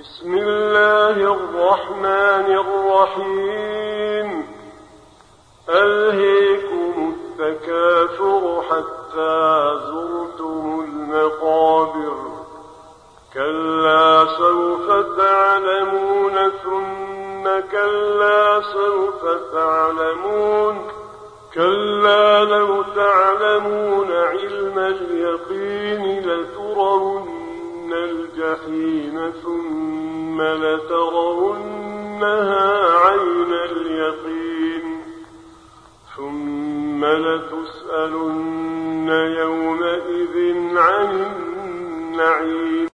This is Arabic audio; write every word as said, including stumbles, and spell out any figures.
بسم الله الرحمن الرحيم ألهيكم التكاثر حتى زرتم المقابر كلا سوف تعلمون ثم كلا سوف تعلمون كلا لو تعلمون علم اليقين لترون الجحيم ثم لترونها عين اليقين ثم لتسألن يومئذ عن النعيم.